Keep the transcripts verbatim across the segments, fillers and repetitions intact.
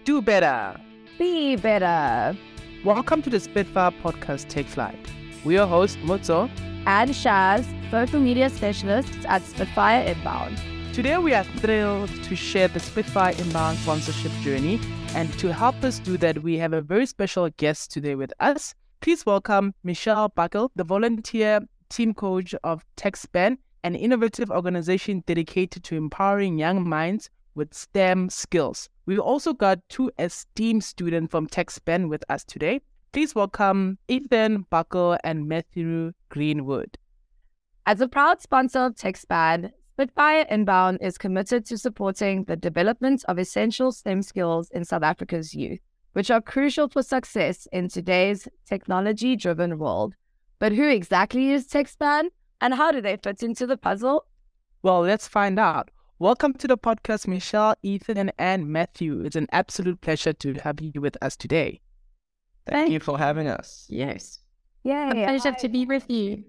Do better. Be better. Welcome to the Spitfire Podcast Take Flight. We are hosts Mutso and Shaz, social media specialists at Spitfire Inbound. Today we are thrilled to share the Spitfire Inbound sponsorship journey, and to help us do that, we have a very special guest today with us. Please welcome Michelle Buckle, the volunteer team coach of TechSpan, an innovative organization dedicated to empowering young minds with STEM skills. We've also got two esteemed students from TechSpan with us today. Please welcome Ethan Buckle and Matthew Greenwood. As a proud sponsor of TechSpan, Spitfire Inbound is committed to supporting the development of essential STEM skills in South Africa's youth, which are crucial for success in today's technology-driven world. But who exactly is TechSpan, and how do they fit into the puzzle? Well, let's find out. Welcome to the podcast, Michelle, Ethan, and Matthew. It's an absolute pleasure to have you with us today. Thank Thanks. you for having us. Yes. Yay. A pleasure to be with you.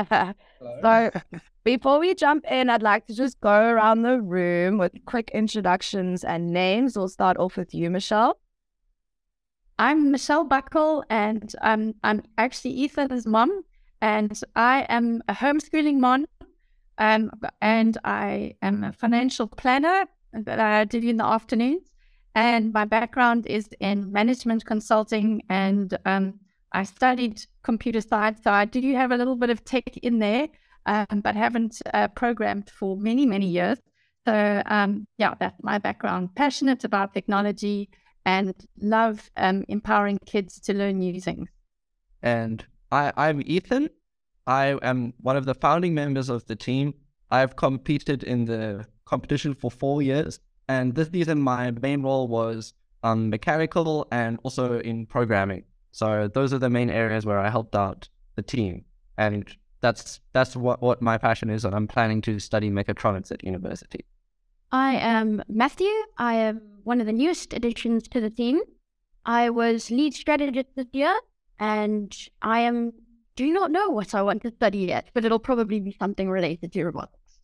So, before we jump in, I'd like to just go around the room with quick introductions and names. We'll start off with you, Michelle. I'm Michelle Buckle, and um, I'm actually Ethan's mom, and I am a homeschooling mom, um, and I am a financial planner that I do in the afternoons, and my background is in management consulting, and um, I studied computer science, so I do have a little bit of tech in there, um, but haven't uh, programmed for many, many years. So, um, yeah, that's my background. Passionate about technology and love um, empowering kids to learn new things. And I, I'm Ethan. I am one of the founding members of the team. I've competed in the competition for four years. And this season, my main role was um, mechanical and also in programming. So those are the main areas where I helped out the team. And that's that's what, what my passion is. And I'm planning to study mechatronics at university. I am Matthew. I am one of the newest additions to the team. I was lead strategist this year, and I am do not know what I want to study yet, but it'll probably be something related to robotics.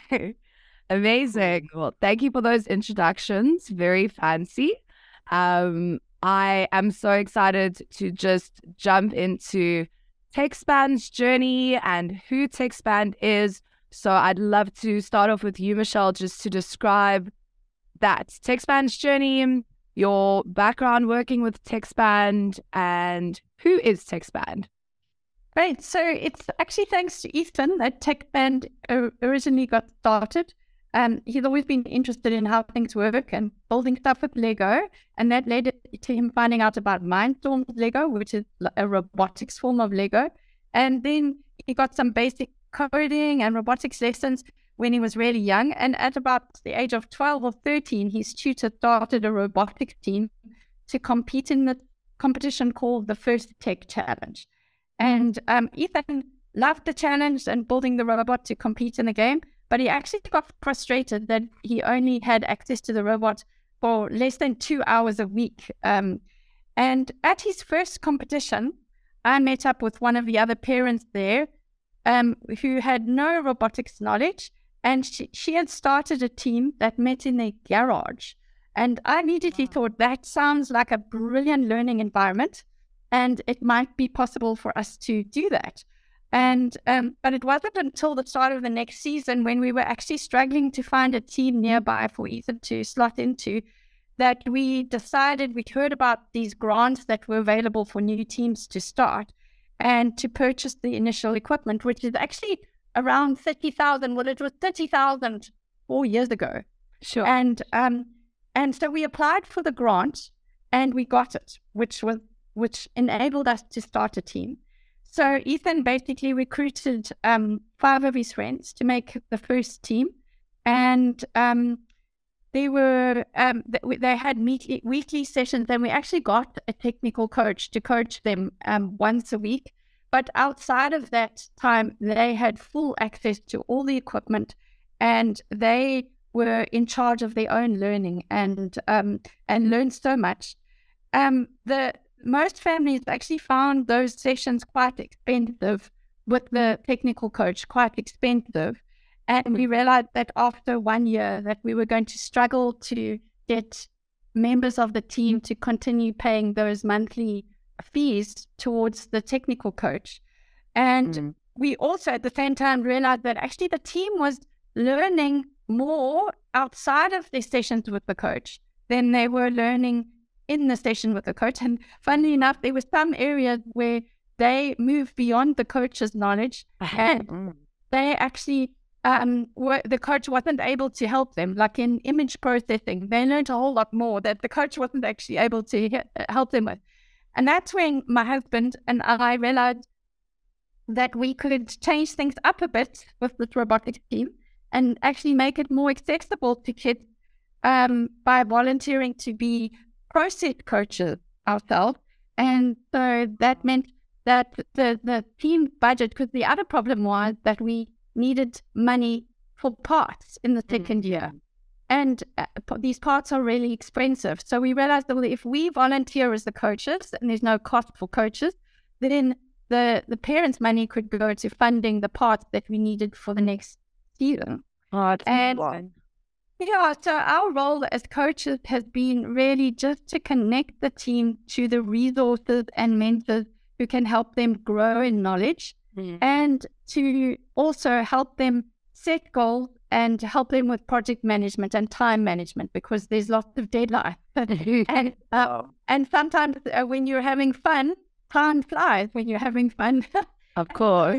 Amazing. Well, thank you for those introductions. Very fancy. Um, I am so excited to just jump into TechSpan's journey and who TechSpan is. So I'd love to start off with you, Michelle, just to describe that TechSpan's journey, your background working with TechSpan, and who is TechSpan? Great. So it's actually thanks to Ethan that TechSpan originally got started. Um, he's always been interested in how things work and building stuff with Lego, and that led to him finding out about Mindstorm's Lego, which is a robotics form of Lego. And then he got some basic coding and robotics lessons when he was really young, and at about the age of twelve or thirteen, his tutor started a robotics team to compete in the competition called the First Tech Challenge. And um, Ethan loved the challenge and building the robot to compete in the game, but he actually got frustrated that he only had access to the robot for less than two hours a week. Um, and at his first competition, I met up with one of the other parents there Um, who had no robotics knowledge, and she, she had started a team that met in their garage. And I immediately thought that sounds like a brilliant learning environment, and it might be possible for us to do that. And um, but it wasn't until the start of the next season, when we were actually struggling to find a team nearby for Ethan to slot into, that we decided, we'd heard about these grants that were available for new teams to start, and to purchase the initial equipment, which is actually around thirty thousand. Well, it was thirty thousand four years ago. Sure. And um, and so we applied for the grant, and we got it, which was which enabled us to start a team. So Ethan basically recruited um, five of his friends to make the first team, and um, they were um, they had weekly, weekly sessions, and we actually got a technical coach to coach them um, once a week. But outside of that time, they had full access to all the equipment, and they were in charge of their own learning, and um, and learned so much. Um, the most families actually found those sessions quite expensive with the technical coach, quite expensive. And we realized that after one year that we were going to struggle to get members of the team to continue paying those monthly fees towards the technical coach. And mm. we also at the same time realized that actually the team was learning more outside of their sessions with the coach than they were learning in the session with the coach. And funnily enough, there were some areas where they moved beyond the coach's knowledge and mm. they actually, um, were, the coach wasn't able to help them. Like in image processing, they learned a whole lot more that the coach wasn't actually able to he- help them with. And that's when my husband and I realized that we could change things up a bit with this robotics team and actually make it more accessible to kids um, by volunteering to be process coaches ourselves. And so that meant that the, the team budget, because the other problem was that we needed money for parts in the second mm-hmm. year. And uh, these parts are really expensive. So we realized that if we volunteer as the coaches and there's no cost for coaches, then the, the parents' money could go to funding the parts that we needed for the next season. Oh, and fun. Yeah, so our role as coaches has been really just to connect the team to the resources and mentors who can help them grow in knowledge mm. and to also help them set goals and help them with project management and time management, because there's lots of deadlines. and, uh, and sometimes uh, when you're having fun, time flies when you're having fun. Of course.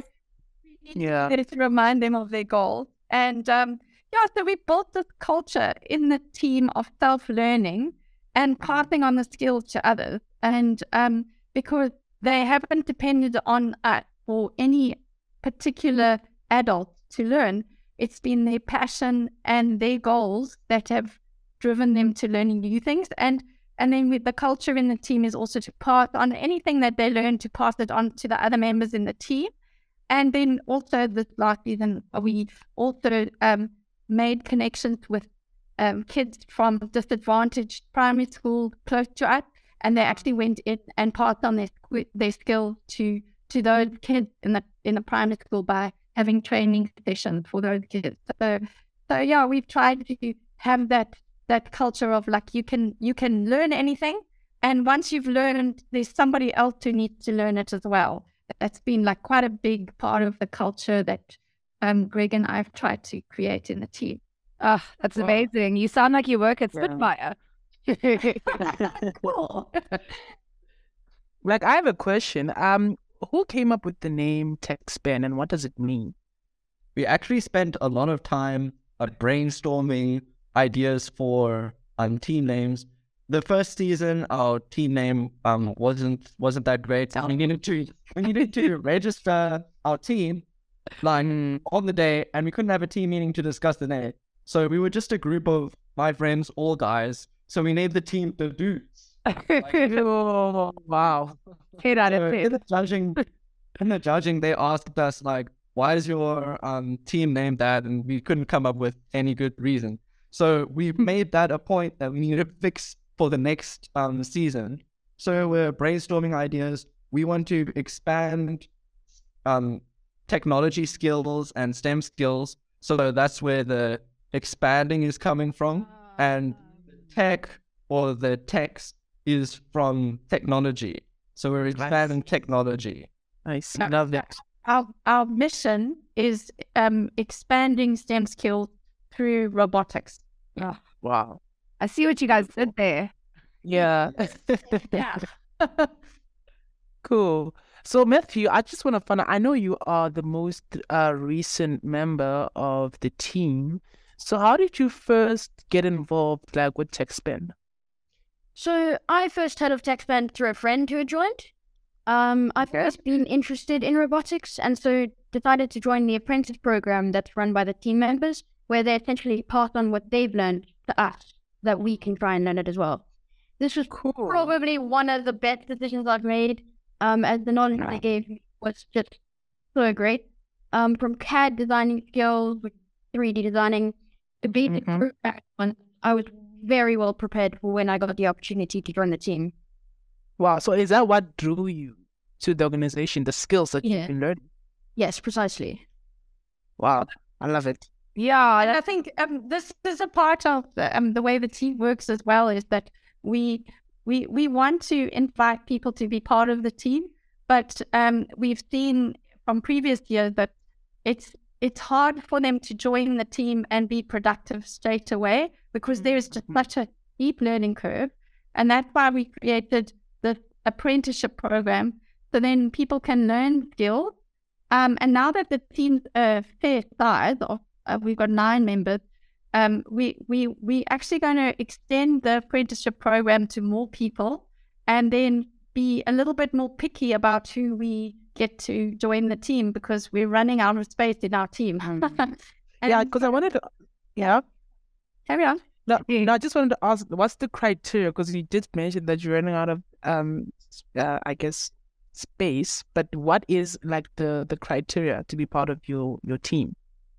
Yeah. To remind them of their goals. And um, yeah, so we built this culture in the team of self-learning and passing on the skills to others. And um, because they haven't depended on us or any particular adult to learn, it's been their passion and their goals that have driven them to learning new things. And and then with the culture in the team is also to pass on anything that they learn, to pass it on to the other members in the team. And then also this last season, we also um, made connections with um, kids from disadvantaged primary school close to us, and they actually went in and passed on their their skills to to those kids in the in the primary school by having training sessions for those kids. So, so yeah, we've tried to have that that culture of like you can you can learn anything, and once you've learned, there's somebody else who needs to learn it as well. That's been like quite a big part of the culture that um, Greg and I have tried to create in the team. Oh, that's wow. amazing. You sound like you work at yeah. Spitfire. Cool. Like, I have a question. Um, who came up with the name TechSpan and what does it mean? We actually spent a lot of time uh, brainstorming ideas for um, team names. The first season, our team name um wasn't wasn't that great. We needed to we needed to register our team like on the day, and we couldn't have a team meeting to discuss the name. So we were just a group of my friends, all guys. So we named the team the Dudes. Like, oh, wow! Hit out so of in the judging, in the judging, they asked us like, "Why is your um team named that?" And we couldn't come up with any good reason. So we made that a point that we needed to fix for the next um, season. So we're brainstorming ideas. We want to expand um, technology skills and STEM skills. So that's where the expanding is coming from. And tech, or the text, is from technology. So we're expanding nice. technology. Nice. I love that. Our, our mission is um, expanding STEM skills through robotics. Oh, wow. I see what you guys did there. Yeah. Yeah. Cool. So Matthew, I just want to find out, I know you are the most uh, recent member of the team. So how did you first get involved like with TechSpan? So I first heard of TechSpan through a friend who had joined. Um, I've always been interested in robotics, and so decided to join the apprentice program that's run by the team members, where they essentially pass on what they've learned to us, that we can try and learn it as well. This was cool. Probably one of the best decisions I've made, um, as the knowledge they gave me was just so great. Um, from C A D designing skills, with three D designing, the basic Mm-hmm. group one, I was very well prepared for when I got the opportunity to join the team. Wow. So is that what drew you to the organization, the skills that Yeah. you've been learning? Yes, precisely. Wow. I love it. Yeah, and I think um, this is a part of the, um, the way the team works as well, is that we we we want to invite people to be part of the team, but um, we've seen from previous years that it's it's hard for them to join the team and be productive straight away because there is just such a steep learning curve, and that's why we created the apprenticeship program, so then people can learn skills. Um, and now that the team's a fair size, of uh, we've got nine members, um, we we we actually going to extend the apprenticeship program to more people, and then be a little bit more picky about who we get to join the team because we're running out of space in our team. Yeah, because I wanted to, yeah. Carry on. No, no, I just wanted to ask, what's the criteria? Because you did mention that you're running out of, um, uh, I guess, space. But what is like the the criteria to be part of your your team?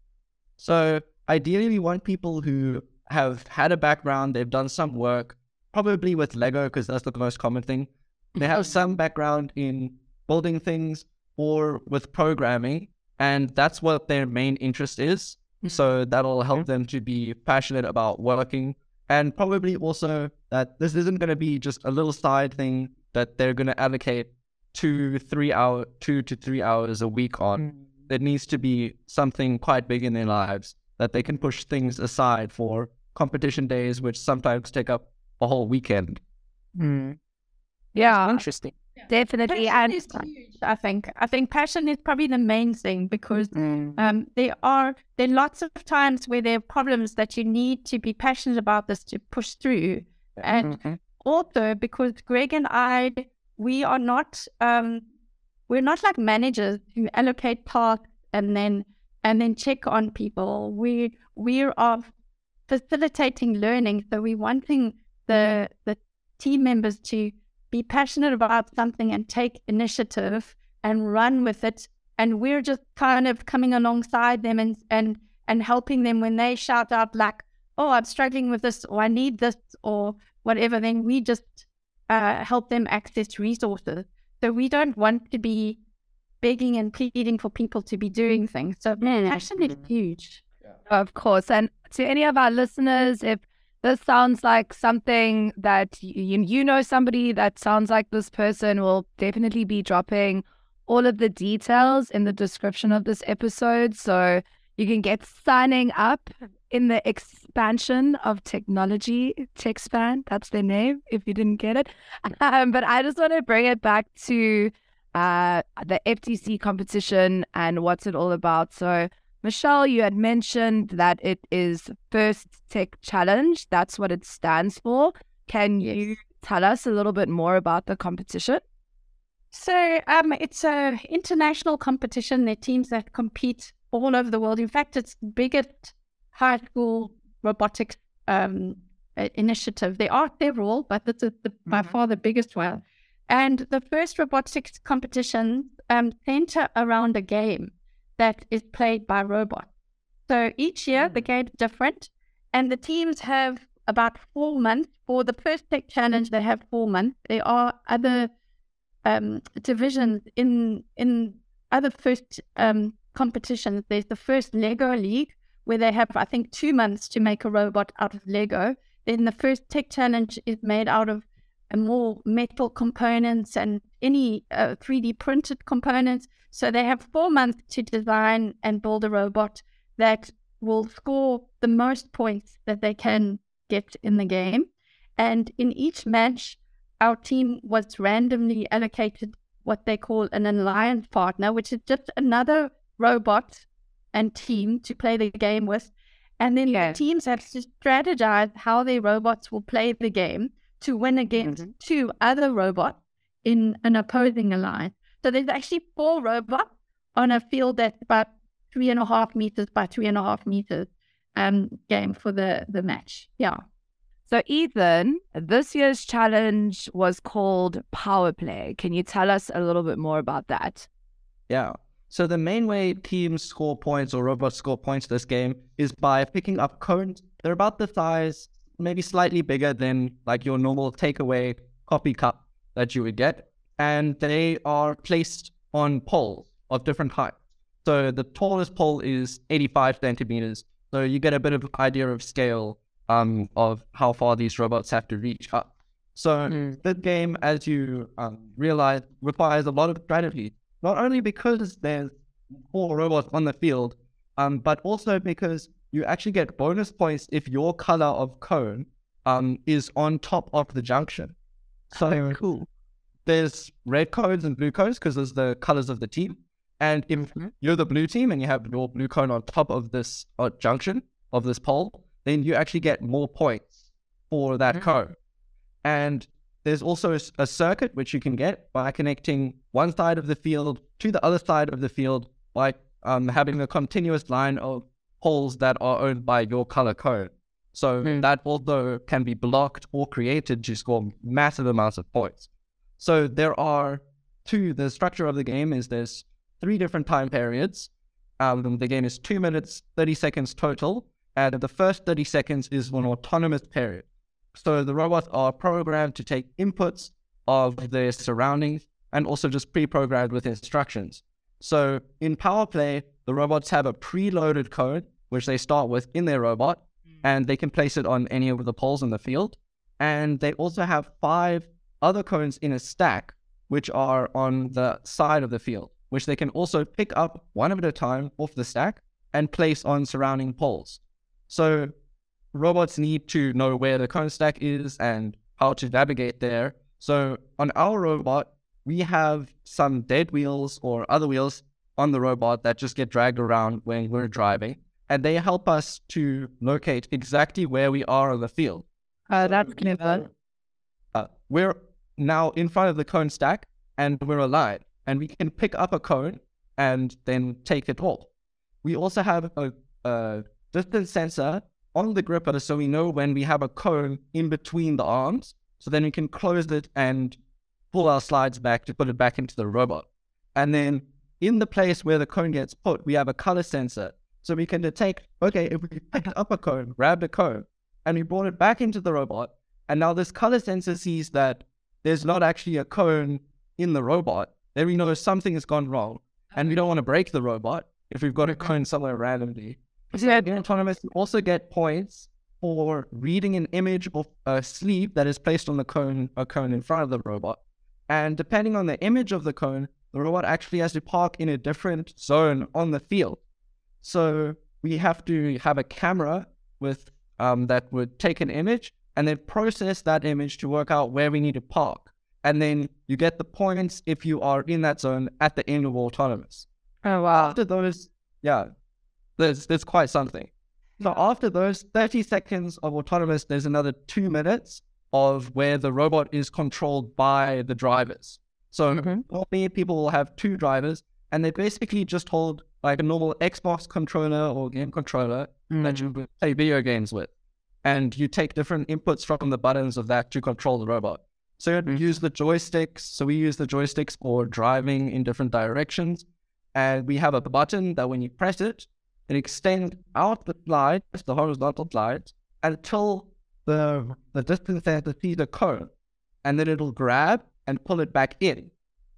So ideally, we want people who have had a background, they've done some work, probably with Lego, because that's the most common thing. They have some background in building things or with programming, and that's what their main interest is. So that'll help them to be passionate about working, and probably also that this isn't going to be just a little side thing that they're going to allocate two, three hour, two to three hours a week on. There needs to be something quite big in their lives that they can push things aside for competition days, which sometimes take up a whole weekend. Mm. Yeah, Interesting. definitely. Passion And is huge, I think. I think passion is probably the main thing because Mm. um, there are there are lots of times where there are problems that you need to be passionate about this to push through, and Mhm. also because Greg and I, we are not um, we're not like managers who allocate tasks and then and then check on people. We we are facilitating learning, so we're wanting the the team members to be passionate about something and take initiative and run with it. And we're just kind of coming alongside them and and and helping them when they shout out like, oh, I'm struggling with this, or I need this, or whatever. Then we just uh, help them access resources. So we don't want to be begging and pleading for people to be doing things. So passion is huge. of course, and to any of our listeners, if this sounds like something that you, you know somebody that sounds like this person, will definitely be dropping all of the details in the description of this episode. So you can get signing up in the expansion of technology, TechSpan, that's their name, if you didn't get it. Um, but I just want to bring it back to uh, the F T C competition and what's it all about. So Michelle, you had mentioned that it is First Tech Challenge. That's what it stands for. Can Yes. you tell us a little bit more about the competition? So um, it's a international competition. There are teams that compete all over the world. In fact, it's the biggest high school robotics um, uh, initiative. There are several, but this is the, by far the biggest one. And the first robotics competition um, center around a game that is played by robots. So each year the game's different, and the teams have about four months. For the First Tech Challenge, they have four months. There are other um, divisions in in other first um, competitions. There's the first Lego League, where they have, I think, two months to make a robot out of Lego. Then the First Tech Challenge is made out of uh, more metal components and any uh, three D printed components. So they have four months to design and build a robot that will score the most points that they can get in the game. And in each match, our team was randomly allocated what they call an alliance partner, which is just another robot and team to play the game with. And then Yeah. the teams have to strategize how their robots will play the game to win against Mhm. two other robots in an opposing alliance. So there's actually four robots on a field that's about three and a half meters by three and a half meters um, game for the, the match. Yeah. So Ethan, this year's challenge was called Power Play. Can you tell us a little bit more about that? Yeah. So the main way teams score points or robots score points this game is by picking up cones. They're about the size, maybe slightly bigger than like your normal takeaway coffee cup that you would get. And they are placed on poles of different heights. So the tallest pole is eighty-five centimeters. So you get a bit of idea of scale um, of how far these robots have to reach up. So Mm. this game, as you um, realize, requires a lot of strategy. Not only because there's four robots on the field, um, but also because you actually get bonus points if your color of cone um, is on top of the junction. So Cool. there's red cones and blue cones because those are the colors of the team. And if Mhm. you're the blue team and you have your blue cone on top of this uh, junction of this pole, then you actually get more points for that Mhm. cone. And there's also a, s- a circuit which you can get by connecting one side of the field to the other side of the field by um, having a continuous line of poles that are owned by your color code. So Mm. that also can be blocked or created to score massive amounts of points. So there are two, the structure of the game is there's three different time periods. Um, the game is two minutes, thirty seconds total. And the first thirty seconds is an autonomous period. So the robots are programmed to take inputs of their surroundings and also just pre-programmed with instructions. So in Power Play, the robots have a preloaded code, which they start with in their robot, and they can place it on any of the poles in the field. And they also have five other cones in a stack, which are on the side of the field, which they can also pick up one at a time off the stack and place on surrounding poles. So robots need to know where the cone stack is and how to navigate there. So on our robot, we have some dead wheels or other wheels on the robot that just get dragged around when we're driving, and they help us to locate exactly where we are on the field. Uh, that's clever. Uh, we're now in front of the cone stack and we're aligned, and we can pick up a cone and then take it off. We also have a, a distance sensor on the gripper, so we know when we have a cone in between the arms, so then we can close it and pull our slides back to put it back into the robot. And then in the place where the cone gets put, we have a color sensor, so we can detect, okay, if we picked up a cone, grabbed a cone, and we brought it back into the robot, and now this color sensor sees that there's not actually a cone in the robot, then we know something has gone wrong, and we don't want to break the robot if we've got a cone somewhere randomly. Yeah. In Autonomous, you also get points for reading an image of a sleeve that is placed on the cone, a cone in front of the robot. And depending on the image of the cone, the robot actually has to park in a different zone on the field. So we have to have a camera with um, that would take an image and then process that image to work out where we need to park. And then you get the points if you are in that zone at the end of Autonomous. Oh, wow. After those, yeah, there's, there's quite something. So after those thirty seconds of Autonomous, there's another two minutes of where the robot is controlled by the drivers. So Mhm. normally people will have two drivers, and they basically just hold like a normal Xbox controller or game controller that you would play video games with. And you take different inputs from the buttons of that to control the robot. So you Mhm. use the joysticks. So we use the joysticks for driving in different directions. And we have a button that when you press it, it extends out the slides, the horizontal slides, until the the distance there to see the cone. And then it'll grab and pull it back in.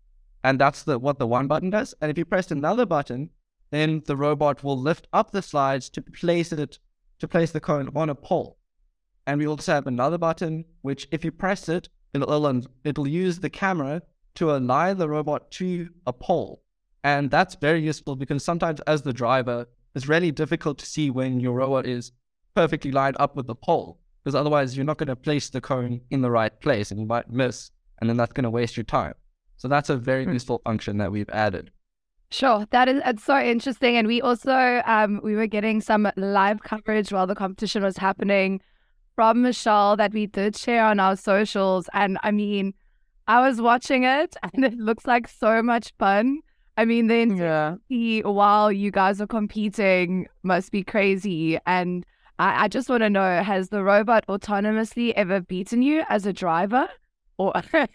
And that's the what the one button does. And if you press another button, then the robot will lift up the slides to place it to place the cone on a pole. And we also have another button, which if you press it, it'll it'll use the camera to align the robot to a pole. And that's very useful because sometimes as the driver, it's really difficult to see when your robot is perfectly lined up with the pole, because otherwise you're not going to place the cone in the right place and you might miss, and then that's going to waste your time. So that's a very Hmm. useful function that we've added. Sure, that is it's so interesting, and we also um we were getting some live coverage while the competition was happening from Michelle that we did share on our socials, and I mean, I was watching it and it looks like so much fun. I mean, the Yeah. intensity while you guys are competing must be crazy, and I, I just want to know: has the robot autonomously ever beaten you as a driver, or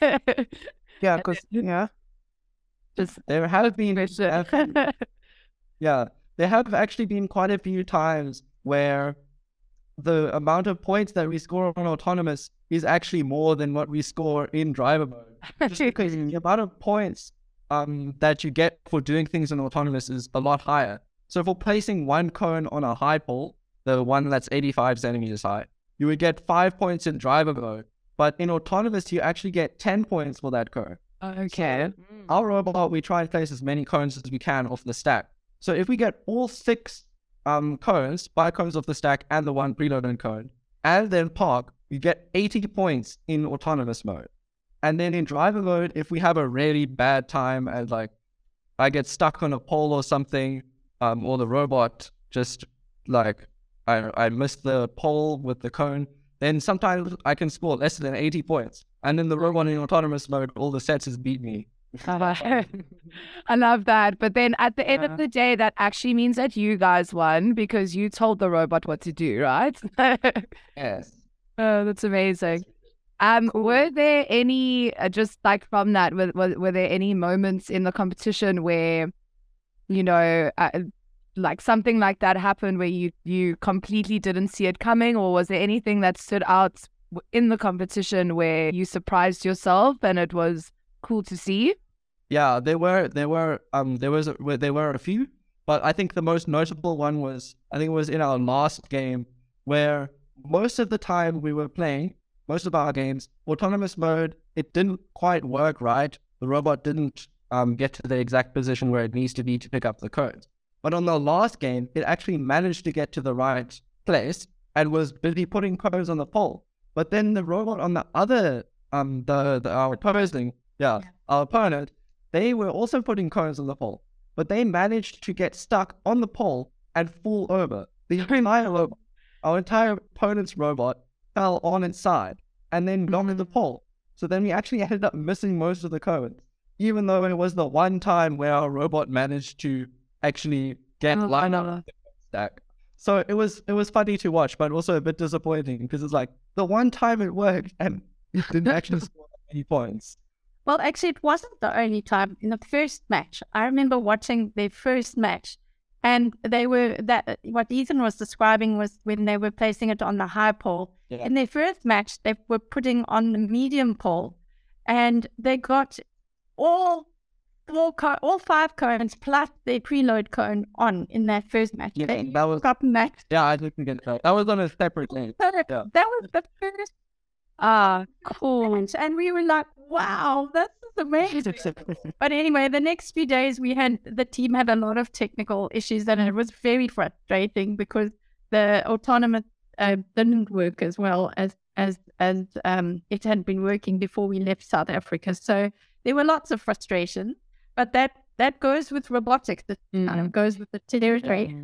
Yeah, because, yeah. just There have been, have- yeah, there have actually been quite a few times where the amount of points that we score on Autonomous is actually more than what we score in driver mode. Just because the amount of points um, that you get for doing things in Autonomous is a lot higher. So for placing one cone on a high pole, the one that's eighty-five centimeters high, you would get five points in driver mode. But in autonomous, you actually get ten points for that cone. Okay. Our robot, we try and place as many cones as we can off the stack. So if we get all six um, cones, five cones off the stack and the one preloaded cone, and then park, we get eighty points in autonomous mode. And then in driver mode, if we have a really bad time and like I get stuck on a pole or something, um, or the robot just like I I missed the pole with the cone, then sometimes I can score less than eighty points. And then the robot in autonomous mode, all the sets has beat me. I love that. But then at the end Yeah. of the day, that actually means that you guys won because you told the robot what to do, right? Yes. Oh, that's amazing. Um, were there any, uh, just like from that, were, were, were there any moments in the competition where, you know, uh, like something like that happened where you, you completely didn't see it coming? Or was there anything that stood out w- in the competition where you surprised yourself and it was cool to see? Yeah, there were there were um there was a, well, there were a few, but I think the most notable one was I think it was in our last game where most of the time we were playing most of our games autonomous mode. It didn't quite work right. The robot didn't um get to the exact position where it needs to be to pick up the codes. But on the last game, it actually managed to get to the right place and was busy putting codes on the pole. But then the robot on the other um the, the our opposing yeah, yeah our opponent. They were also putting cones on the pole, but they managed to get stuck on the pole and fall over. The entire robot, our entire opponent's robot fell on its side and then knocked the pole. So then we actually ended up missing most of the cones, even though it was the one time where our robot managed to actually get Oh, lined I up know. with the stack. So it was it was funny to watch, but also a bit disappointing because it's like the one time it worked and it didn't actually score that many points. Well, actually, it wasn't the only time. In the first match, I remember watching their first match, and they were that what Ethan was describing was when they were placing it on the high pole. Yeah. In their first match, they were putting on the medium pole, and they got all four co- all five cones plus their preload cone on in that first match. Yeah, They that was got match. yeah, I didn't get that. That was on a separate game. So Yeah. That was the first Ah, cool. match, and we were like, "Wow, this is amazing." But anyway, the next few days we had the team had a lot of technical issues, and it was very frustrating because the autonomous uh, didn't work as well as as as um, it had been working before we left South Africa. So there were lots of frustration, but that that goes with robotics. It kind of goes with the territory.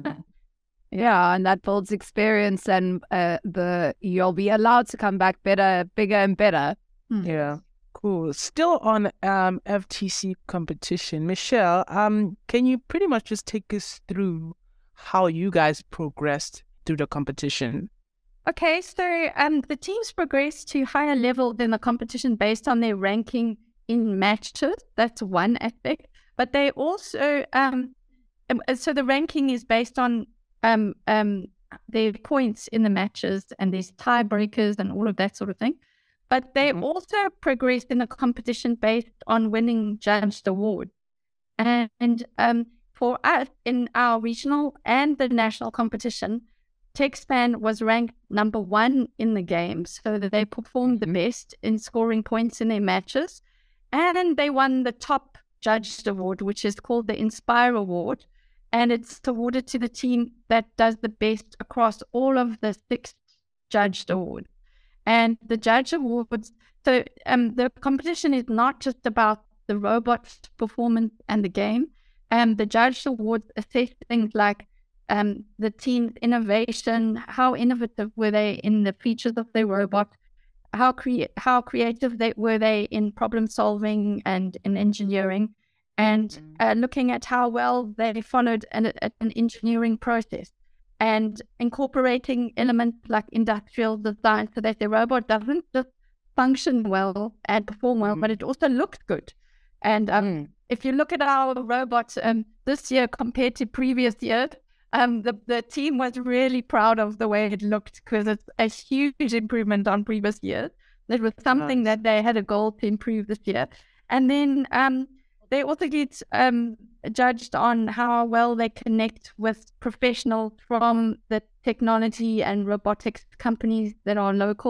Yeah, and that builds experience, and uh, the you'll be allowed to come back better, bigger, and better. Yeah, cool. Still on um F T C competition, Michelle. Um, can you pretty much just take us through how you guys progressed through the competition? Okay, so um, the teams progress to higher level than the competition based on their ranking in matches. That's one aspect. But they also, um, um, so the ranking is based on um, um, their points in the matches, and there's tiebreakers and all of that sort of thing. But they Mhm. also progressed in the competition based on winning judged awards. And, and um, for us, in our regional and the national competition, TechSpan was ranked number one in the game, so that they performed the best in scoring points in their matches. And they won the top judged award, which is called the Inspire Award. And it's awarded to the team that does the best across all of the six judged awards. And the judge awards, so um, the competition is not just about the robot's performance and the game. Um, the judge awards assess things like um, the team's innovation, how innovative were they in the features of their robot, how crea- how creative they were they in problem solving and in engineering, and uh, looking at how well they followed an, an engineering process, and incorporating elements like industrial design so that the robot doesn't just function well and perform well, but it also looks good. And um, if you look at our robots um, this year compared to previous years, um, the, the team was really proud of the way it looked, because it's a huge improvement on previous years. That was something Nice. that they had a goal to improve this year. And then um, they also get um, judged on how well they connect with professionals from the technology and robotics companies that are local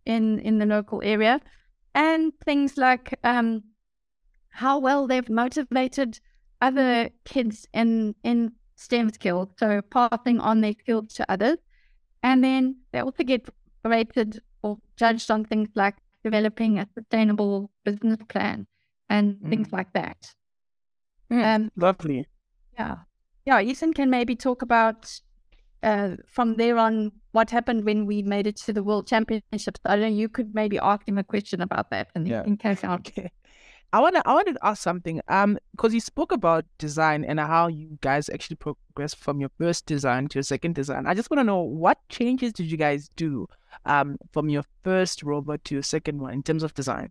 in, in the local area, and things like um, how well they've motivated other kids in, in STEM skills, so passing on their skills to others. And then they also get rated or judged on things like developing a sustainable business plan and mm. things like that. Mm, um, lovely. Yeah. Yeah, Ethan can maybe talk about uh, from there on what happened when we made it to the World Championships. I don't know, you could maybe ask him a question about that and yeah. in case out. Okay. I wanna I wanted to ask something. Um, because you spoke about design and how you guys actually progressed from your first design to your second design. I just want to know, what changes did you guys do um from your first robot to your second one in terms of design?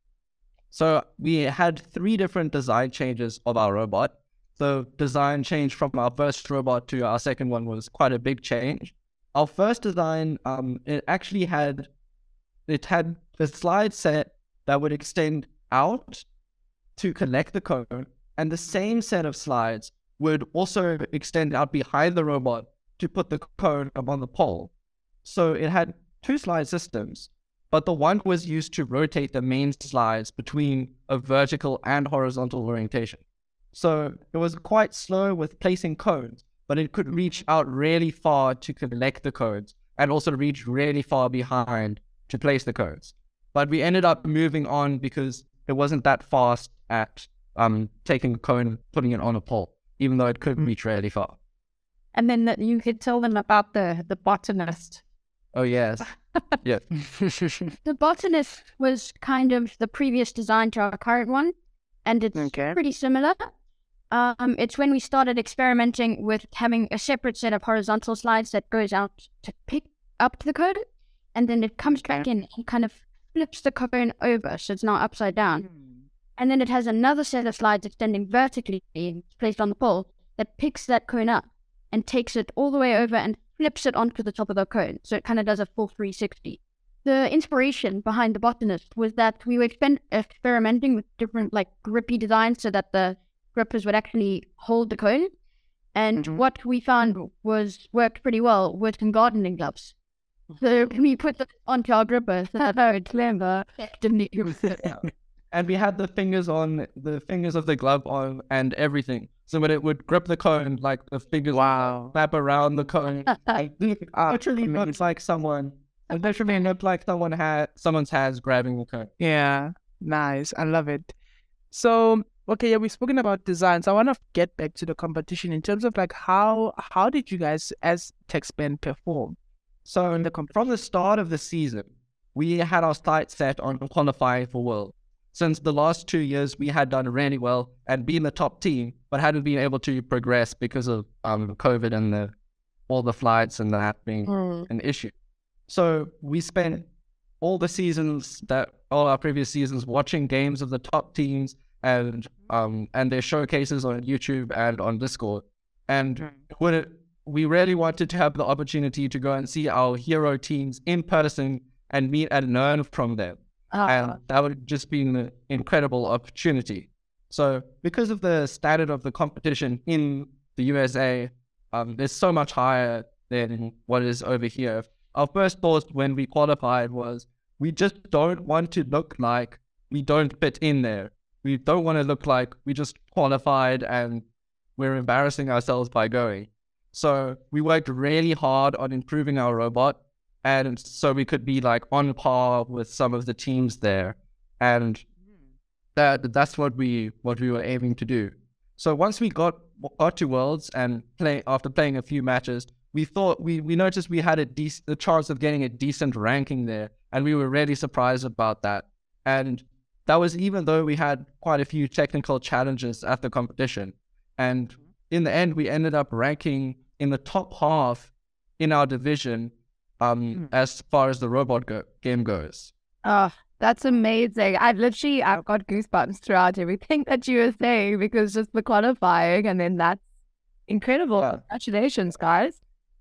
So we had three different design changes of our robot. The design change from our first robot to our second one was quite a big change. Our first design, um, it actually had it had the slide set that would extend out to collect the cone, and the same set of slides would also extend out behind the robot to put the cone up on the pole. So it had two slide systems, but the one was used to rotate the main slides between a vertical and horizontal orientation. So it was quite slow with placing cones, but it could reach out really far to collect the cones and also reach really far behind to place the cones. But we ended up moving on because it wasn't that fast at um, taking a cone and putting it on a pole, even though it could reach really far. And then that you could tell them about the, the botanist. Oh, yes. Yeah. The botanist was kind of the previous design to our current one, and it's okay. pretty similar. Um, it's when we started experimenting with having a separate set of horizontal slides that goes out to pick up the cone, and then it comes okay. back in and kind of flips the cone over, so it's now upside down. Hmm. And then it has another set of slides extending vertically, placed on the pole, that picks that cone up and takes it all the way over and flips it onto the top of the cone. So it kind of does a full three sixty. The inspiration behind the botanist was that we were expen- experimenting with different like grippy designs so that the grippers would actually hold the cone. And mm-hmm. what we found was worked pretty well with some gardening gloves. So we put them onto our grippers. Oh, clever. And we had the fingers on, the fingers of the glove on and everything. So when it would grip the cone, like the fingers wow. wrap around the cone. It literally looks like someone, it literally looked like someone had, someone's hands grabbing the cone. Yeah, nice. I love it. So, okay, yeah, we've spoken about design. So I want to get back to the competition in terms of like how, how did you guys as TechSpan perform? So in the, from the start of the season, we had our sights set on qualifying for World. Since the last two years, we had done really well and been the top team, but hadn't been able to progress because of um, COVID and the, all the flights and that being mm. an issue. So we spent all the seasons, that all our previous seasons, watching games of the top teams and um, and their showcases on YouTube and on Discord. And mm. when it, we really wanted to have the opportunity to go and see our hero teams in person and meet and learn from them. Uh, and that would just be an incredible opportunity. So because of the standard of the competition in the U S A, um, there's so much higher than what is over here. Our first thought when we qualified was, we just don't want to look like we don't fit in there. We don't want to look like we just qualified and we're embarrassing ourselves by going. So we worked really hard on improving our robot, and so we could be like on par with some of the teams there. And that that's what we what we were aiming to do. So once we got got to Worlds and play after playing a few matches, we thought we, we noticed we had a dec- the chance of getting a decent ranking there, and we were really surprised about that. And that was even though we had quite a few technical challenges at the competition. And in the end, we ended up ranking in the top half in our division um, mm. as far as the robot go- game goes. Oh, that's amazing. I literally, I've got goosebumps throughout everything that you were saying, because just the qualifying and then that's incredible. Yeah. Congratulations, guys.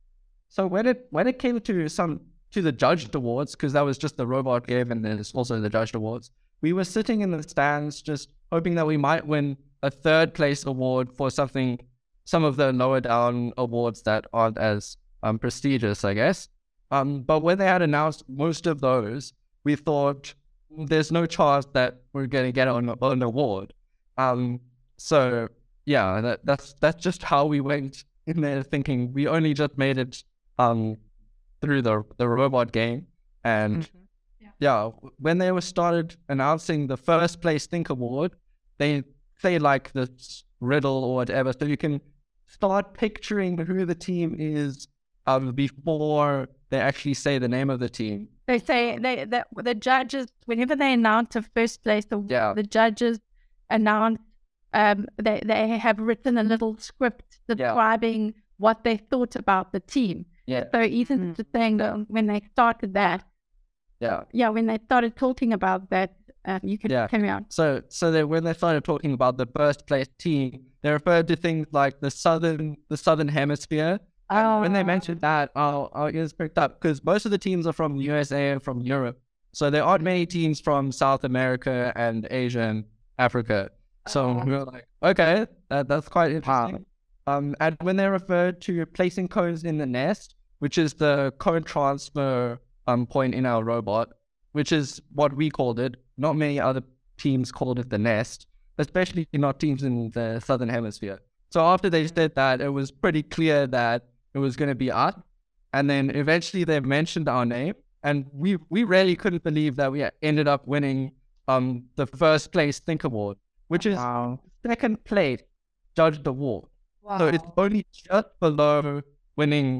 So when it when it came to some to the judged awards, because that was just the robot game and there's also the judged awards, we were sitting in the stands just hoping that we might win a third place award for something, some of the lower down awards that aren't as um, prestigious, I guess. Um, but when they had announced most of those, we thought there's no chance that we're going to get an, an award. Um, so yeah, that, that's that's just how we went in there, thinking we only just made it um through the the robot game. And Mhm. Yeah. yeah, when they were started announcing the first place Think Award, they say like this riddle or whatever, so you can start picturing who the team is um before they actually say the name of the team. They say they the, the judges, whenever they announce a first place, the, Yeah. the judges announce um they, they have written a little script describing what they thought about the team. Yeah, So Ethan Mm. was saying that when they started that, yeah. yeah, when they started talking about that, um, you could Yeah. carry on. So, so they, when they started talking about the first place team, they referred to things like the southern, the southern hemisphere. And when they mentioned that, our, our ears pricked up because most of the teams are from the U S A and from Europe. So there aren't many teams from South America and Asia and Africa. So we were like, okay, that, that's quite interesting. Um, and when they referred to placing cones in the nest, which is the cone transfer um point in our robot, which is what we called it. Not many other teams called it the nest, especially not teams in the southern hemisphere. So after they said that, it was pretty clear that it was going to be us. And then eventually they mentioned our name, and we we really couldn't believe that we ended up winning um the first place Think Award, which is Wow. second place Judged Award. Wow. So it's only just below winning,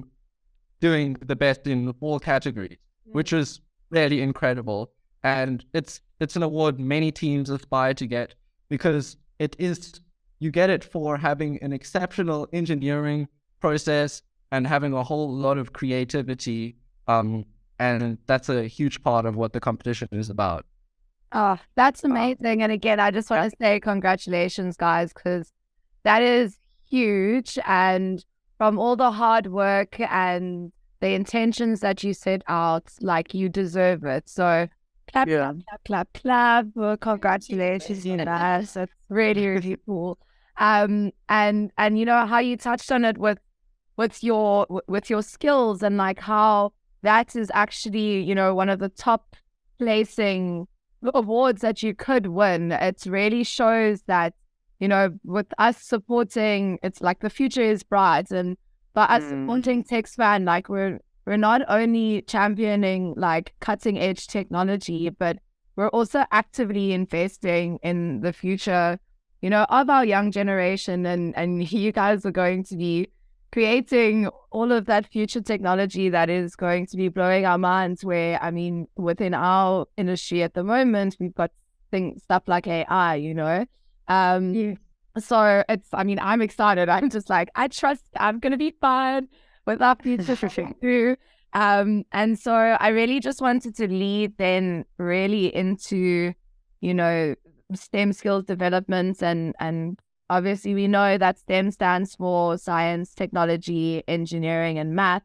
doing the best in all categories, which is really incredible. And it's it's an award many teams aspire to get because it is, you get it for having an exceptional engineering process and having a whole lot of creativity. Um, and that's a huge part of what the competition is about. Oh, that's amazing. And again, I just want to say congratulations, guys, because that is huge. And from all the hard work and the intentions that you set out, like you deserve it. So clap, Yeah. clap, clap, clap. Well, congratulations, you guys. That's really, really cool. Um, and and you know how you touched on it with with your with your skills and like how that is actually, you know, one of the top placing awards that you could win. It really shows that, you know, with us supporting, it's like the future is bright, and by us Mm. supporting TechSpan, like we're we're not only championing like cutting edge technology, but we're also actively investing in the future, you know, of our young generation, and and you guys are going to be creating all of that future technology that is going to be blowing our minds. Where, I mean, within our industry at the moment, we've got things, stuff like A I, you know. Um, Yeah. so it's, I mean, I'm excited. I'm just like, I trust I'm going to be fine with our future through. Um, and so I really just wanted to lead then really into, you know, STEM skills development, and, and obviously we know that STEM stands for science, technology, engineering, and math.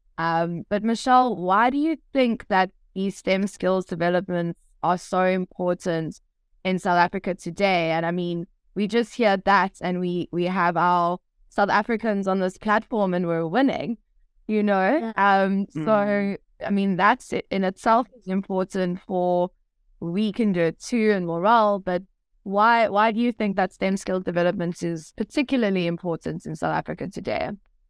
Um, but Michelle, why do you think that these STEM skills developments are so important in South Africa today? And I mean, we just hear that, and we we have our South Africans on this platform, and we're winning, you know. Um, so Mm. I mean, that's it in itself is important for we can do it too, and morale. But why why do you think that STEM skill development is particularly important in South Africa today?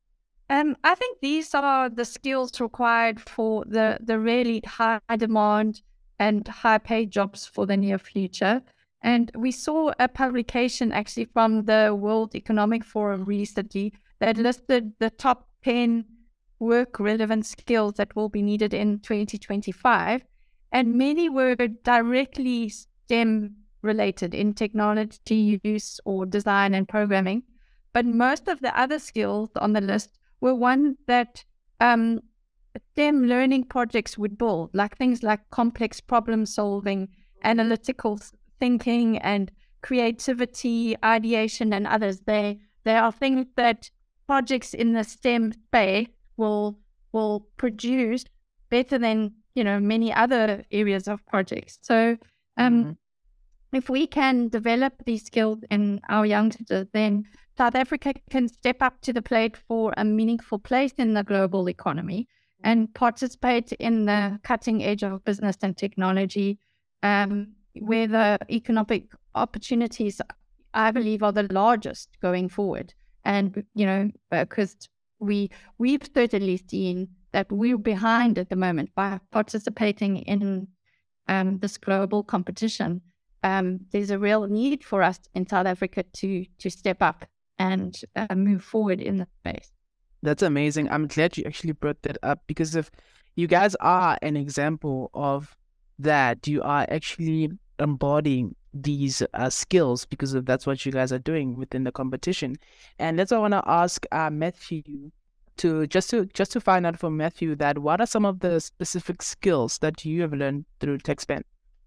Um, I think these are the skills required for the, the really high demand and high paid jobs for the near future. And we saw a publication actually from the World Economic Forum recently that listed the top ten work relevant skills that will be needed in twenty twenty-five. And many were directly STEM related in technology use or design and programming. But most of the other skills on the list were ones that um, STEM learning projects would build, like things like complex problem solving, analytical thinking, and creativity, ideation, and others. They they are things that projects in the STEM space will will produce better than, you know, many other areas of projects. So um, Mhm. if we can develop these skills in our youngsters, then South Africa can step up to the plate for a meaningful place in the global economy. and participate in the cutting edge of business and technology, um, where the economic opportunities, I believe, are the largest going forward. And, you know, because we, we've certainly seen that we're behind at the moment by participating in um, this global competition. Um, there's a real need for us in South Africa to to step up and uh, move forward in the space. That's amazing. I'm glad you actually brought that up, because if you guys are an example of that, you are actually embodying these uh, skills, because of that's what you guys are doing within the competition. And that's what I want to ask uh, Matthew to just to just to find out from Matthew that what are some of the specific skills that you have learned through TechSpan?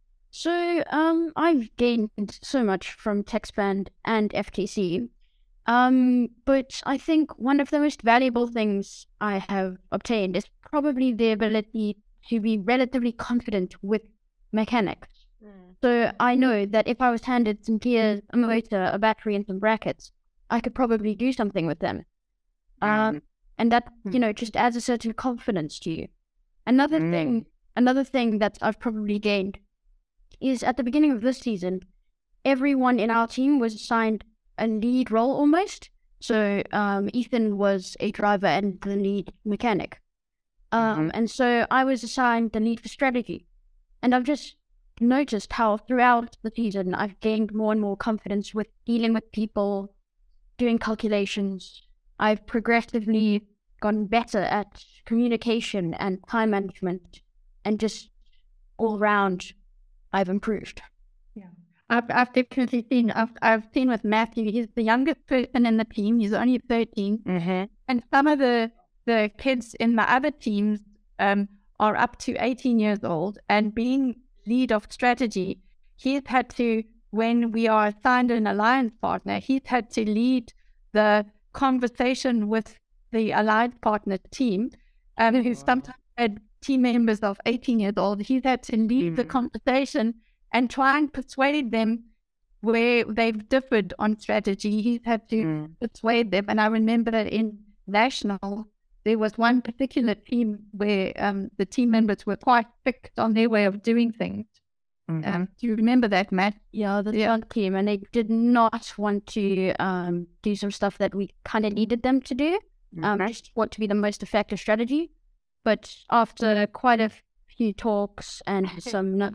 So um, I've gained so much from TechSpan and F T C. Um, but I think one of the most valuable things I have obtained is probably the ability to be relatively confident with mechanics. Mm. So I know that if I was handed some gears, a motor, a battery, and some brackets, I could probably do something with them. Mm. Um, and that, you know, just adds a certain confidence to you. Another mm. thing, another thing that I've probably gained is at the beginning of this season, everyone in our team was assigned a lead role almost. So um, Ethan was a driver and the lead mechanic. Um, mm-hmm. And so I was assigned the lead for strategy. And I've just noticed how throughout the season, I've gained more and more confidence with dealing with people, doing calculations. I've progressively gotten better at communication and time management, and just all around, I've improved. Yeah. I've, I've definitely seen, I've, I've seen with Matthew, he's the youngest person in the team. He's only thirteen. Mm-hmm. And some of the, the kids in my other teams um, are up to eighteen years old. And being lead of strategy, he's had to, when we are assigned an alliance partner, he's had to lead the conversation with the alliance partner team, um, who wow. sometimes had team members of eighteen years old. He's had to lead mm-hmm. the conversation and try and persuade them where they've differed on strategy. He's had to mm. persuade them. And I remember that in National, there was one particular team where um, the team members were quite fixed on their way of doing things. Mm-hmm. Um, do you remember that, Matt? Yeah, the yeah. team. And they did not want to um, do some stuff that we kind of needed them to do. Mm-hmm. Um, just want to be the most effective strategy. But after quite a few talks and some...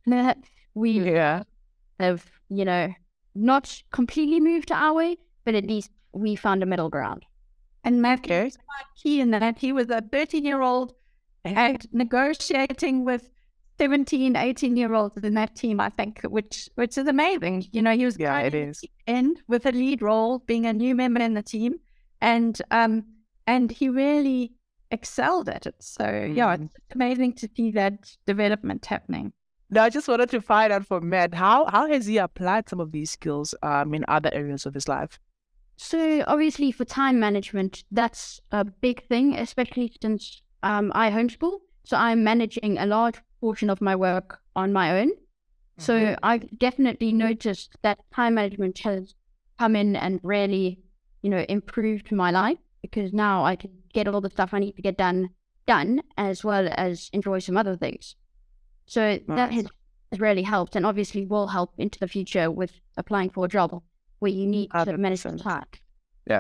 we yeah. have, you know, not completely moved to our way, but at least we found a middle ground. And Matthew okay. was quite key in that. He was a thirteen-year-old and negotiating with seventeen, eighteen-year-olds in that team, I think, which which is amazing. You know, he was yeah, it is. end with a lead role, being a new member in the team, and um and he really excelled at it. So mm. yeah, it's amazing to see that development happening. Now, I just wanted to find out from Matt, how, how has he applied some of these skills um, in other areas of his life? So obviously for time management, that's a big thing, especially since um, I homeschool. So I'm managing a large portion of my work on my own. Mm-hmm. So I've definitely noticed that time management has come in and really, you know, improved my life, because now I can get all the stuff I need to get done, done, as well as enjoy some other things. So nice. That has really helped, and obviously will help into the future with applying for a job where you need one hundred percent to manage the time. Yeah,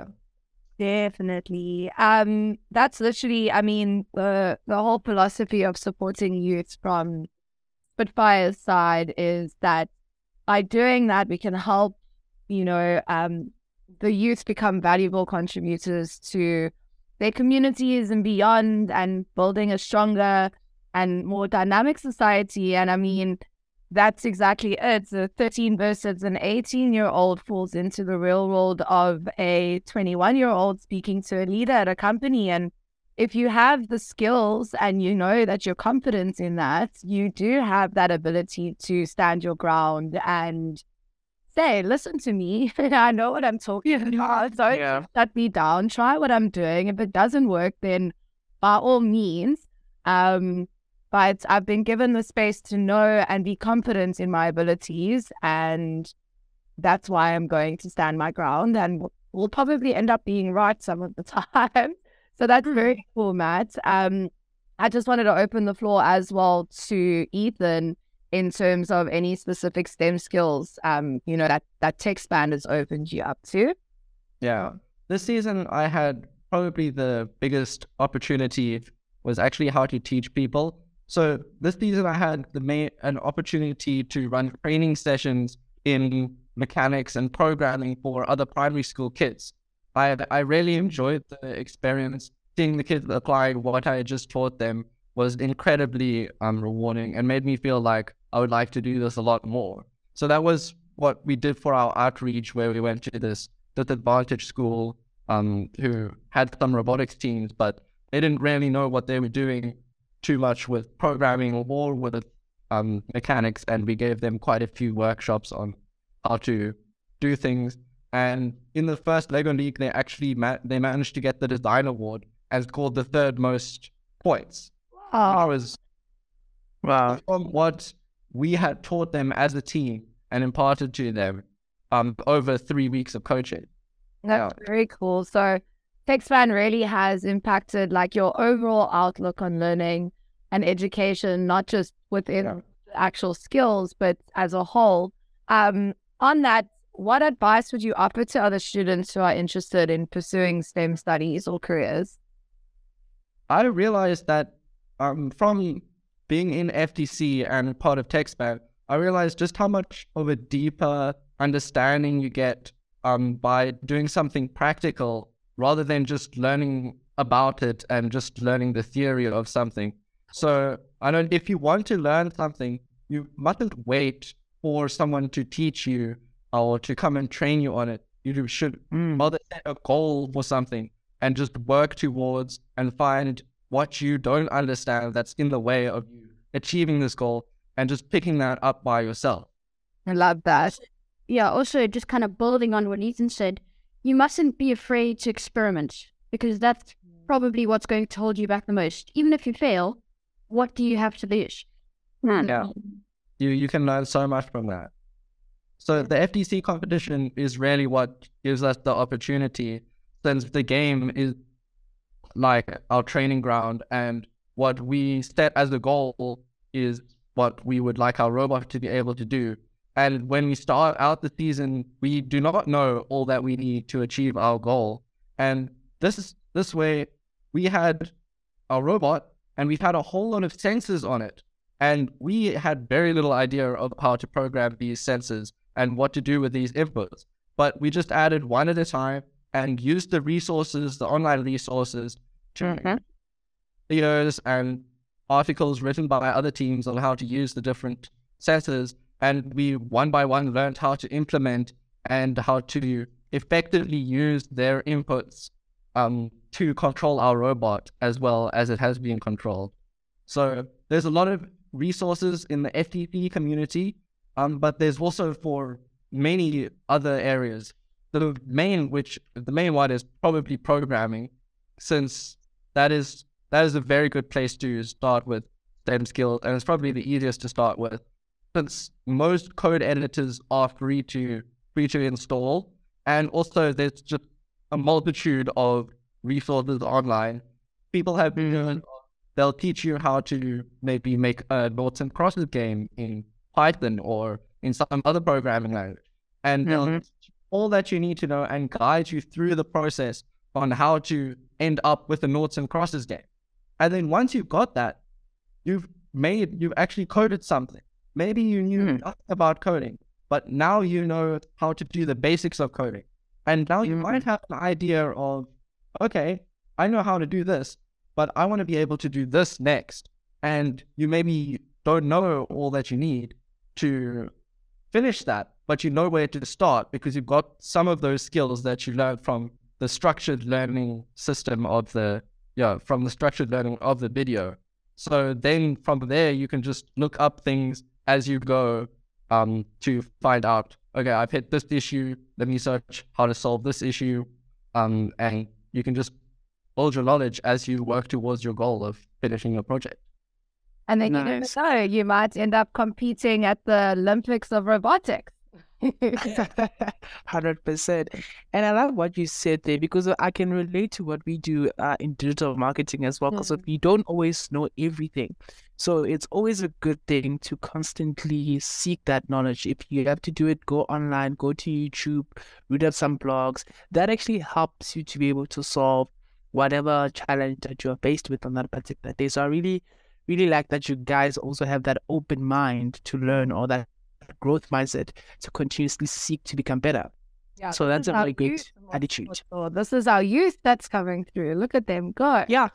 definitely. Um, that's literally, I mean, the the whole philosophy of supporting youth from Spitfire's side is that by doing that, we can help, you know, um, the youth become valuable contributors to their communities and beyond, and building a stronger and more dynamic society. And I mean, that's exactly it. The thirteen versus an eighteen-year-old falls into the real world of a twenty-one-year-old speaking to a leader at a company. And if you have the skills and you know that you're confident in that, you do have that ability to stand your ground and say, listen to me, I know what I'm talking about. Don't yeah. shut me down. Try what I'm doing. If it doesn't work, then by all means, um, but I've been given the space to know and be confident in my abilities, and that's why I'm going to stand my ground, and we'll probably end up being right some of the time. So that's very cool, Matt. Um, I just wanted to open the floor as well to Ethan in terms of any specific STEM skills, um, you know, that, that TechSpan has opened you up to. Yeah. This season, I had probably the biggest opportunity was actually how to teach people. So this season, I had the main, an opportunity to run training sessions in mechanics and programming for other primary school kids. I I really enjoyed the experience. Seeing the kids applying what I had just taught them was incredibly um, rewarding and made me feel like I would like to do this a lot more. So that was what we did for our outreach, where we went to this disadvantaged school um, who had some robotics teams, but they didn't really know what they were doing too much with programming or with um, mechanics, and we gave them quite a few workshops on how to do things. And in the first LEGO League, they actually ma- they managed to get the design award and scored the third most points. Wow. I was Wow. from what we had taught them as a team and imparted to them um, over three weeks of coaching. That's Yeah. very cool. So TechSpan really has impacted like your overall outlook on learning and education, not just within Yeah. the actual skills, but as a whole. Um, on that, what advice would you offer to other students who are interested in pursuing STEM studies or careers? I realized that um, from being in F T C and part of TechSpan, I realized just how much of a deeper understanding you get um, by doing something practical rather than just learning about it and just learning the theory of something. So I know if you want to learn something, you mustn't wait for someone to teach you or to come and train you on it. You should Mm. rather set a goal for something and just work towards and find what you don't understand that's in the way of you achieving this goal and just picking that up by yourself. I love that. Yeah, also just kind of building on what Ethan said, you mustn't be afraid to experiment, because that's probably what's going to hold you back the most. Even if you fail, what do you have to lose? Yeah. You you can learn so much from that. So the F T C competition is really what gives us the opportunity, since the game is like our training ground, and what we set as a goal is what we would like our robot to be able to do. And when we start out the season, we do not know all that we need to achieve our goal. And this is this way, we had our robot and we've had a whole lot of sensors on it. And we had very little idea of how to program these sensors and what to do with these inputs. But we just added one at a time and used the resources, the online resources, to Mhm. videos and articles written by other teams on how to use the different sensors. And we one by one learned how to implement and how to effectively use their inputs um, to control our robot as well as it has been controlled. So there's a lot of resources in the F T C community, um, but there's also for many other areas. The main, which the main one is probably programming, since that is that is a very good place to start with STEM skills, and it's probably the easiest to start with, since most code editors are free to free to install, and also there's just a multitude of resources online. People have been Mhm. they'll teach you how to maybe make a noughts and crosses game in Python or in some other programming language. And they'll Mhm. teach you all that you need to know and guide you through the process on how to end up with a noughts and crosses game. And then once you've got that, you've made, you've actually coded something. Maybe you knew Mm. nothing about coding, but now you know how to do the basics of coding. And now you Mm. might have an idea of, okay, I know how to do this, but I want to be able to do this next. And you maybe don't know all that you need to finish that, but you know where to start because you've got some of those skills that you learned from the structured learning system of the, yeah, from the structured learning of the video. So then from there, you can just look up things as you go um, to find out, okay, I've hit this issue, let me search how to solve this issue. Um, and you can just build your knowledge as you work towards your goal of finishing your project. And then you Nice. never know, you might end up competing at the Olympics of robotics. one hundred percent. And I love what you said there because I can relate to what we do uh, in digital marketing as well. Because Mm. we don't always know everything. So it's always a good thing to constantly seek that knowledge. If you have to do it, go online, go to YouTube, read up some blogs. That actually helps you to be able to solve whatever challenge that you're faced with on that particular day. So I really, really like that you guys also have that open mind to learn, or that growth mindset to continuously seek to become better. Yeah, So this that's is a our very great youth, for attitude. sure. This is our youth that's coming through. Look at them go. Yeah,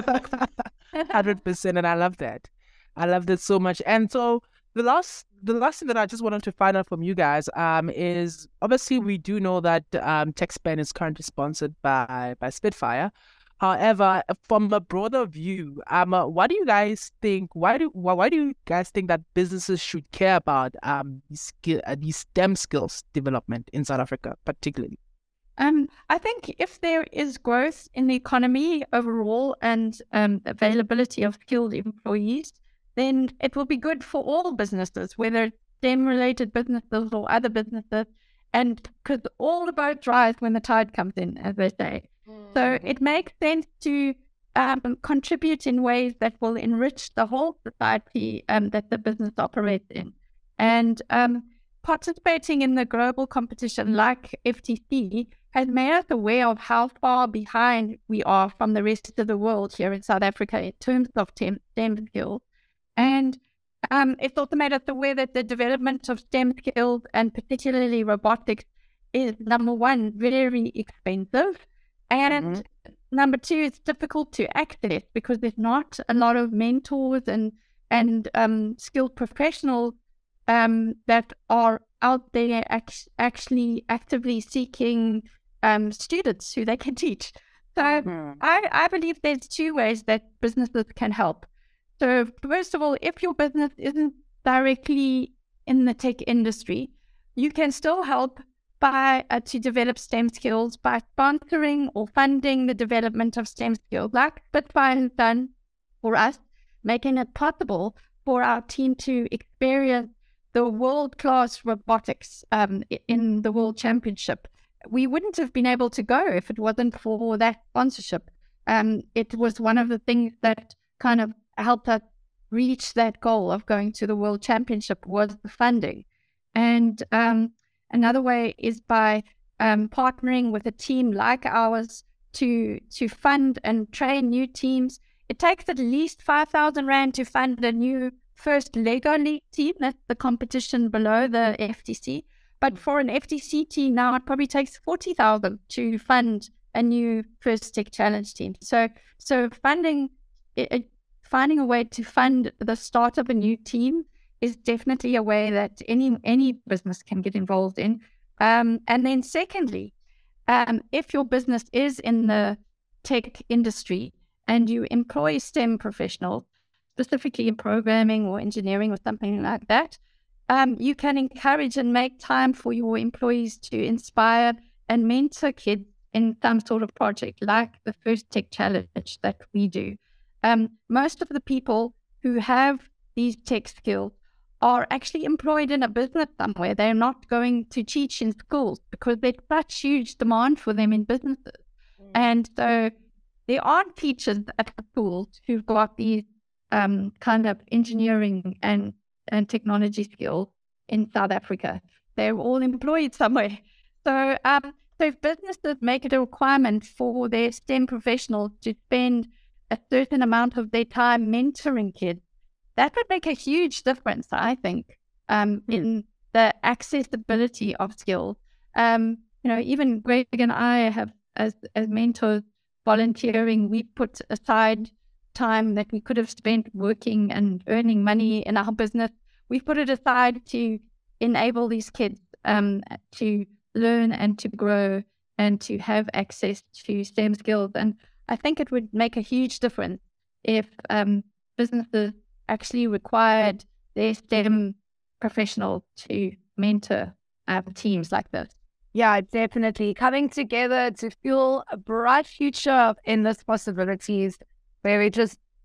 one hundred percent. And I love that. I love that so much. And so the last the last thing that I just wanted to find out from you guys um is, obviously we do know that um TechSpan is currently sponsored by by Spitfire. However, from a broader view, um, uh, what do you guys think? Why do why, why do you guys think that businesses should care about um these skill uh, these STEM skills development in South Africa, particularly? Um, I think if there is growth in the economy overall and um, availability of skilled employees, then it will be good for all businesses, whether it's STEM-related businesses or other businesses, and because all the boats rise when the tide comes in, as they say. So it makes sense to um, contribute in ways that will enrich the whole society um, that the business operates in. And um, participating in the global competition like F T C has made us aware of how far behind we are from the rest of the world here in South Africa in terms of STEM, STEM skills. And um, it's also made us aware that the development of STEM skills, and particularly robotics, is, number one, very expensive. And Mhm. number two, it's difficult to access because there's not a lot of mentors and and um, skilled professionals um, that are out there act- actually actively seeking um, students who they can teach. So Mhm. I, I believe there's two ways that businesses can help. So first of all, if your business isn't directly in the tech industry, you can still help by uh, to develop STEM skills by sponsoring or funding the development of STEM skills, like Spitfire has done for us, making it possible for our team to experience the world-class robotics um, i- in the World Championship. We wouldn't have been able to go if it wasn't for that sponsorship. Um, it was one of the things that kind of helped us reach that goal of going to the World Championship, was the funding. And um, another way is by um, partnering with a team like ours to to fund and train new teams. It takes at least five thousand rand to fund a new first Lego League team. That's the competition below the F T C. But for an F T C team now, it probably takes forty thousand to fund a new first Tech Challenge team. So so funding, it, it, finding a way to fund the start of a new team is definitely a way that any any business can get involved in. Um, and then secondly, um, if your business is in the tech industry and you employ STEM professionals, specifically in programming or engineering or something like that, um, you can encourage and make time for your employees to inspire and mentor kids in some sort of project, like the First Tech Challenge that we do. Um, most of the people who have these tech skills are actually employed in a business somewhere. They're not going to teach in schools because there's such huge demand for them in businesses. Mm. And so there aren't teachers at the schools who've got these um, kind of engineering and, and technology skills in South Africa. They're all employed somewhere. So, um, so if businesses make it a requirement for their STEM professionals to spend a certain amount of their time mentoring kids, that would make a huge difference, I think, um, in the accessibility of skills. Um, you know, even Greg and I have, as as mentors, volunteering. We put aside time that we could have spent working and earning money in our business. We've put it aside to enable these kids um, to learn and to grow and to have access to STEM skills. And I think it would make a huge difference if um, businesses actually required their STEM professionals to mentor um, teams like this. Yeah, definitely. Coming together to fuel a bright future of endless possibilities where we just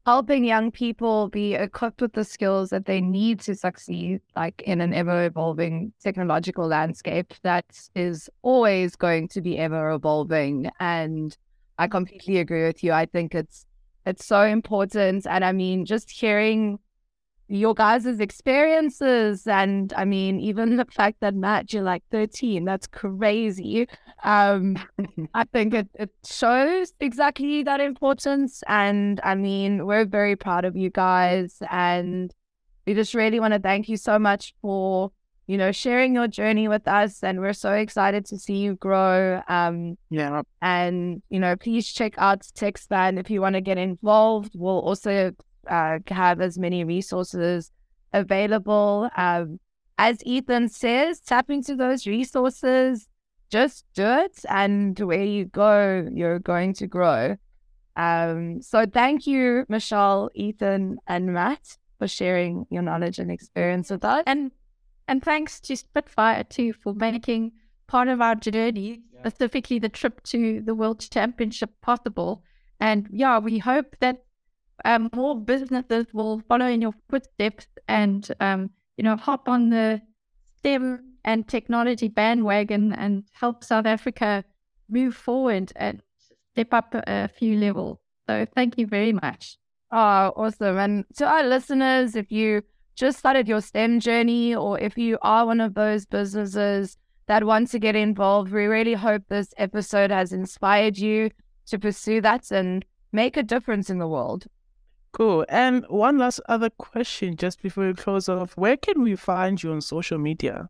helping young people be equipped with the skills that they need to succeed, like in an ever-evolving technological landscape that is always going to be ever-evolving. And I completely agree with you. I think it's it's so important. And I mean, just hearing your guys' experiences, and I mean, even the fact that, Matt, you're like thirteen, that's crazy. Um, I think it, it shows exactly that importance. And I mean, we're very proud of you guys, and we just really want to thank you so much for, you know, sharing your journey with us. And we're so excited to see you grow. Um, Yeah. and, you know, please check out TechSpan if you want to get involved. We'll also Uh, have as many resources available. Um, as Ethan says, tap into those resources, just do it, and where you go, you're going to grow. Um, so thank you, Michelle, Ethan, and Matt, for sharing your knowledge and experience with us. And and thanks to Spitfire too for making part of our journey, specifically the trip to the World Championship, possible. And yeah, we hope that Um, more businesses will follow in your footsteps and, um, you know, hop on the STEM and technology bandwagon and help South Africa move forward and step up a few levels. So thank you very much. Oh, awesome. And to our listeners, if you just started your STEM journey, or if you are one of those businesses that want to get involved, we really hope this episode has inspired you to pursue that and make a difference in the world. Cool. And one last other question just before we close off. Where can we find you on social media?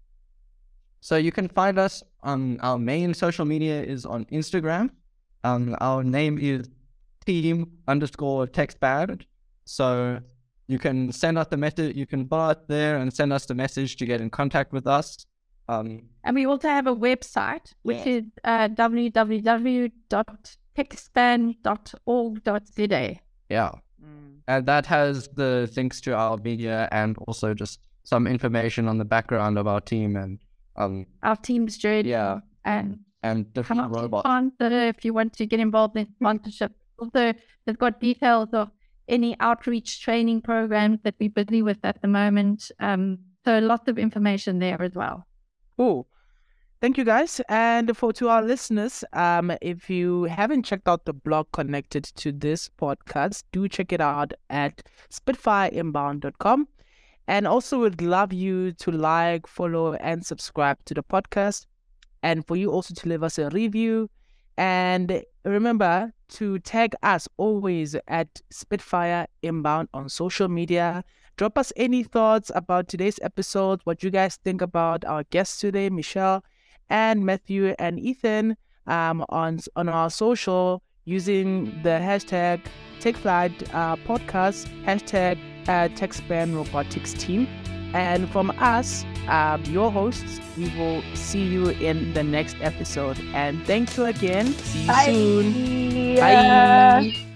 So you can find us on our main social media is on Instagram. Um, our name is team underscore TechSpan. So you can send us the message, you can follow us there and send us the message to get in contact with us. Um, and we also have a website, which yeah. is uh, w w w dot techspan dot org dot z a. Yeah. Mm. And that has the links to our media and also just some information on the background of our team and um our team's journey. Yeah. And and different robots. Sponsor if you want to get involved in sponsorship. Also, they've got details of any outreach training programs that we're busy with at the moment. Um, so lots of information there as well. Cool. Thank you, guys. And for to our listeners, um, if you haven't checked out the blog connected to this podcast, do check it out at spitfire inbound dot com. And also would love you to like, follow, and subscribe to the podcast. And for you also to leave us a review. And remember to tag us always at Spitfire Inbound on social media. Drop us any thoughts about today's episode, what you guys think about our guests today, Michelle and Matthew and Ethan, um, on on our social using the hashtag TechFlight uh, podcast, hashtag uh, TechSpan Robotics Team. And from us, um, your hosts, we will see you in the next episode. And thank you again. See you Bye. soon. Yeah. Bye.